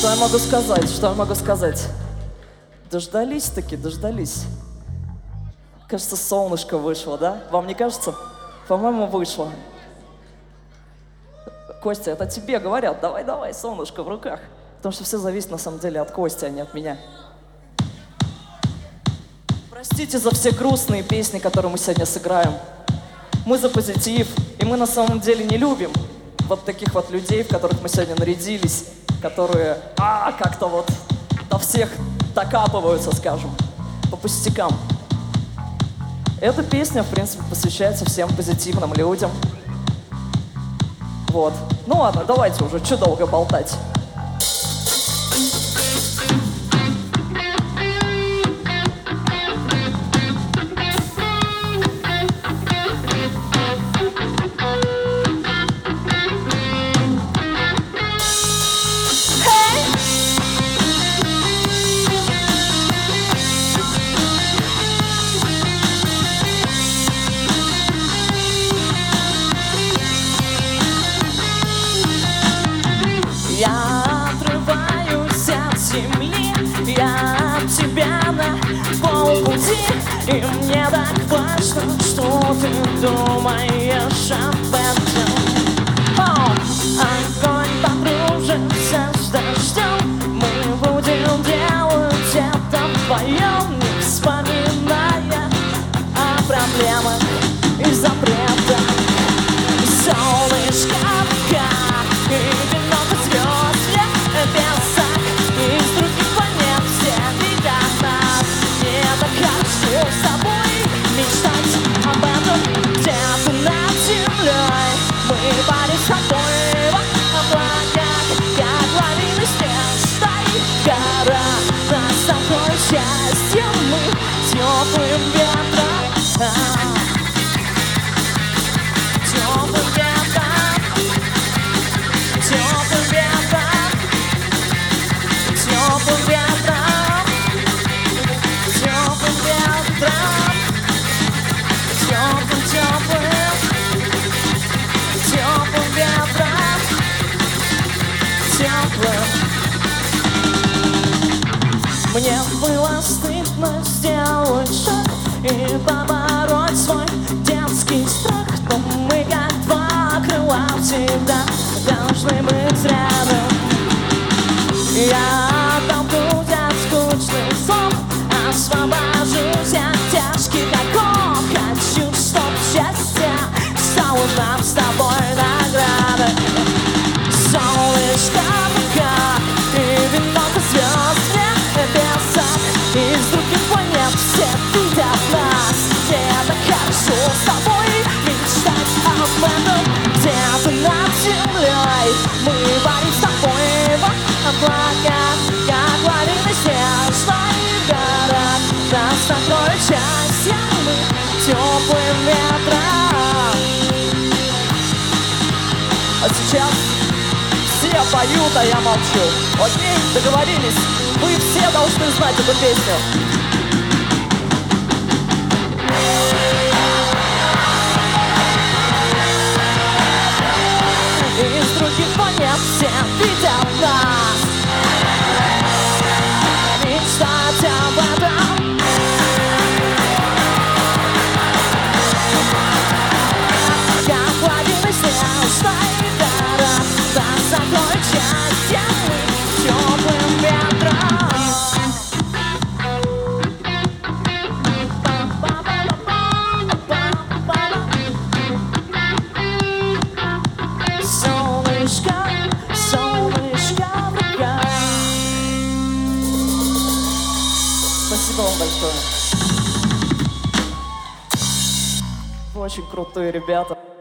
Что я могу сказать? Что я могу сказать? Дождались-таки, дождались. Кажется, солнышко вышло, да? Вам не кажется? По-моему, вышло. Костя, это тебе говорят. Давай, солнышко в руках. Потому что все зависит на самом деле от Кости, а не от меня. Простите за все грустные песни, которые мы сегодня сыграем. Мы за позитив, и мы на самом деле не любим вот таких вот людей, в которых мы сегодня нарядились, которые как-то вот до всех докапываются, скажем, по пустякам. Эта песня, в принципе, посвящается всем позитивным людям. Вот. Ну ладно, давайте уже, что долго болтать. Я отрываюсь от земли, я от тебя на полпути, и мне так важно, что ты думаешь об этом. Огонь подружится с дождем, мы будем делать это вдвоем, не вспоминая о проблемах и запретах. Солнышко в руках, и вино по звезде, песок из других планет, все видят нас. Мне так хорошо с тобой мечтать об этом где-то над землей. Мы парим с тобой в облаках, как лавины снежной гора. Нас такое счастье, мы теплым ветром. Мне было стыдно сделать шаг и побороть свой детский страх, но мы как два крыла всегда должны быть рядом. Я оттолкнусь от скучных слов, освобожусь от тяжких оков. Хочу, чтоб счастье стало нам с тобой наградой. Солнышко в руках, и вино по звезде, песок из других планет, все видят нас. Мне так хорошо с тобой мечтать об этом где-то над землей. Мы парим с тобой в облаках, как лавины снежной город. Нас такое счастье, мы теплым ветром. А сейчас все поют, а я молчу. Окей, договорились? Вы все должны знать эту песню. Из других планет все видят нас. Мечтать об этом. Как лавины снежной город. Нас закроет счастье, мы теплым ветром. Солнышко в руках. Спасибо вам большое. Вы очень крутые ребята.